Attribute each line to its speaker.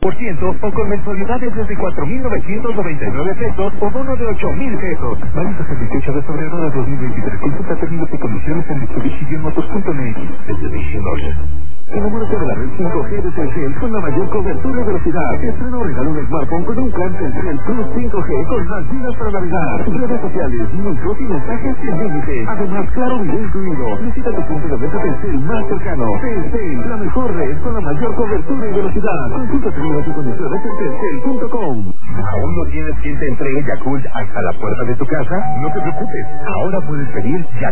Speaker 1: o con mensualidades desde 4,999 pesos o bono de 8,000 pesos. Válido hasta el 18 de febrero de 2023. Consulta términos y condiciones en Mitsubishi-Motos.mx. Mitsubishi Motors. Enamórate de la red 5G de Telcel con la mayor cobertura y velocidad. Estrena o regala un smartphone con un plan Telcel Plus 5G con más gigas para navegar. Redes sociales, micros y mensajes sin límite. Además, claro video incluido. Visita tu punto de venta Telcel más cercano. Telcel, la mejor red con la mayor cobertura y velocidad. Consulta términos y condiciones en telcel.com. ¿Aún no tienes quien te entregue Yakult hasta la puerta de tu casa? No te preocupes. Ahora puedes pedir Yakult